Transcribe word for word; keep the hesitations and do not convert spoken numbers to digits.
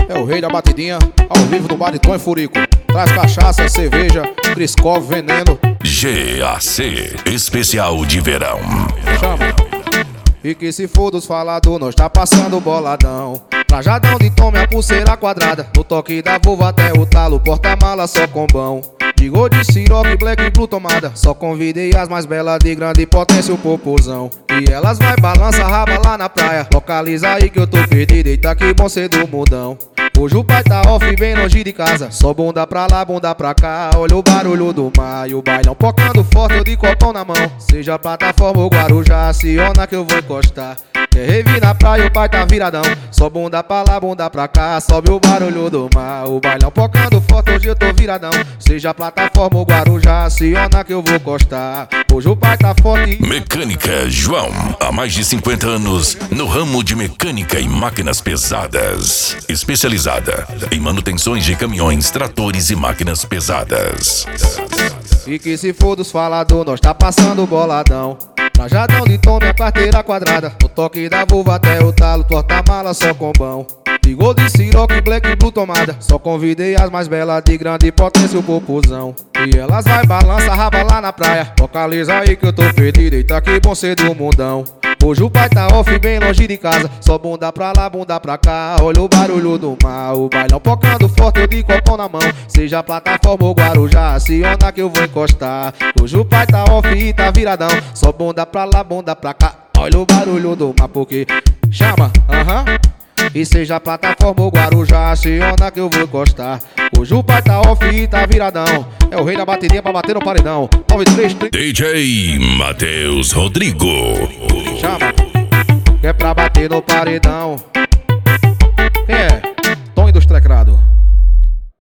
É o rei da batidinha, ao vivo no Baritão e Furico. Traz cachaça, cerveja, Criscov, veneno. G A C, especial de verão. Chama. E que se for dos falados, nós tá passando boladão. Trajadão de tome, a pulseira quadrada. No toque da vulva até o talo, porta-mala só com bão. De Gold, Ciroc, Black e Blue tomada. Só convidei as mais belas de grande potência, o popozão. E elas vai balança raba lá na praia. Localiza aí que eu tô perdido, eita que bom ser do mudão. Hoje o pai tá off, bem longe de casa. Só bunda pra lá, bunda pra cá. Olha o barulho do mar e o bailão pocando forte, eu de copão na mão. Seja plataforma ou Guarujá, aciona que eu vou encostar. Quer revi na praia, o pai tá viradão. Só bunda pra lá, bunda pra cá. Sobe o barulho do mar, o bailão pocando forte, hoje eu tô viradão. Seja plataforma ou Guarujá, aciona que eu vou encostar. Hoje o pai tá forte. Mecânica João, há mais de cinquenta anos no ramo de mecânica e máquinas pesadas. Especializada em manutenções de caminhões, tratores e máquinas pesadas. E que se for dos falados, nós tá passando boladão. Trajadão de tome, a carteira quadrada. No toque da vulva até o talo, porta-mala só com bão. De Gold, Ciroc, Black e Blue tomada. Só convidei as mais belas de grande potência, o popozão. E elas vai balança raba lá na praia. Localiza aí que eu tô perdido, eita que bom ser do mundão. Hoje o pai tá off, bem longe de casa. Só bunda pra lá, bunda pra cá. Olha o barulho do mar, o bailão pocando forte, eu de copão na mão. Seja plataforma ou Guarujá, aciona que eu vou encostar. Hoje o pai tá off e tá viradão. Só bunda pra lá, bunda pra cá. Olha o barulho do mar, porque chama, aham. Uh-huh. E seja plataforma ou Guarujá, aciona que eu vou encostar. Hoje o pai tá off e tá viradão. É o rei da batidinha pra bater no paredão. nove três três D J Matheus Rodrigo. Chama, que é pra bater no paredão.